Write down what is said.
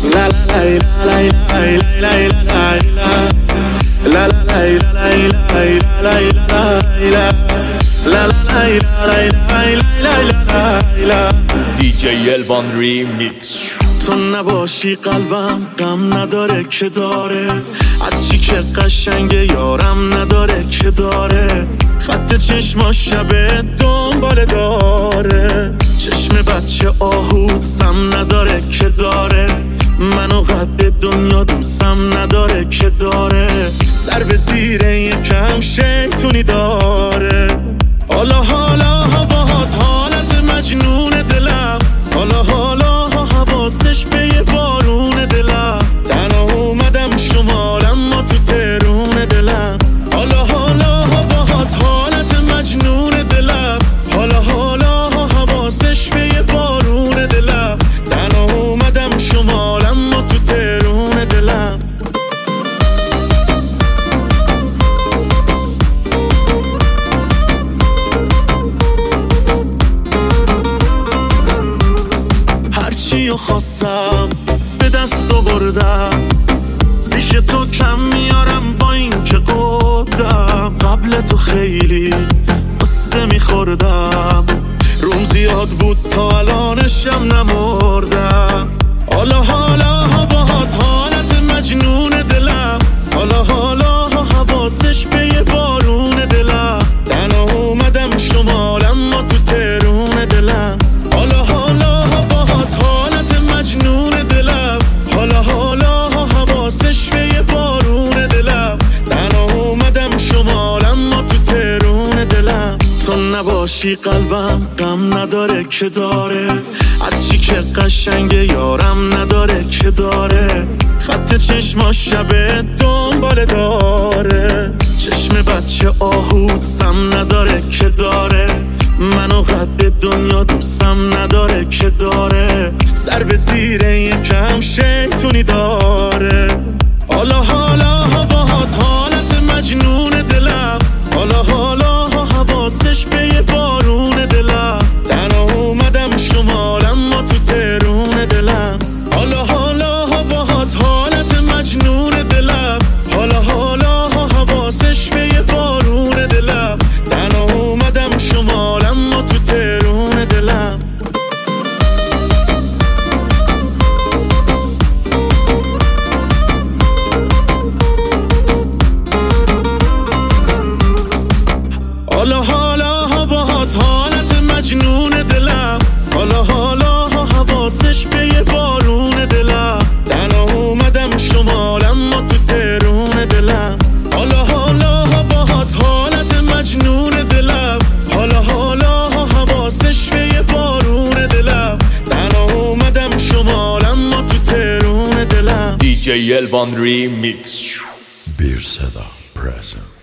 La la la la la la la la la. DJ Elvan Remix. تو نباشی قلبم غم نداره که داره، هرچی که قشنگه یارم نداره که داره، خط چشما شبه دنباله داره، چشم بچه آهود سم نداره که داره، منو قد دنیا دوستم نداره که داره، سر به زیر یکم شیطونی داره. حالا باهات حالت مجنون دلم، حالا حواسش به یه بارون دلم، تنها اومدم شمالم ما تو ترون دلم. حالا باهات حالت مجنون دلم، حالا حواسش به یه بارون دلم، تنها اومدم شمالم ما تو ترون دلم. هرچی خواستم به دست آوردم، پیش تو کم میارم با این که قدم، قبل تو خیلی قصه میخوردم، روم زیاد بود تا الانشم نمردم. حالا باهات حالت مجنون دلم، حالا حواسش به یه بارون دلم، تنها اومدم شمالم ما تو ترون دلم. حالا باهات حالت مجنون دلم، حالا حواسش به یه بارون دلم، تنها اومدم شمالم ما تو ترون دلم. تو نباشی قلبم غم نداره که داره، هرچی که قشنگه یارم نداره که داره، خط چشما شبه دنباله داره، چشم بچه آهود سم نداره که داره، منو قد دنیا دوستم نداره که داره، سر به زیر یکم شیطونی داره. حالا باهات حالت مجنون دلم، حالا حواسش به یه بارون دلم، تنها اومدم شمالم ما تو ترون دلم. حالا باهات حالت مجنون دلم، حالا حواسش به یه بارون دلم، تنها اومدم شمالم ما تو ترون دلم. حالا باهات حالت مجنون دلم، حالا حواسش به یه بارون دلم، تنها اومدم شمالم ما تو ترون دلم. حالا باهات حالت مجنون دلم، حالا حواسش به یه بارون دلم، تنها اومدم شمالم ما تو ترون دلم. DJ Elvan Remix. Bir Seda present.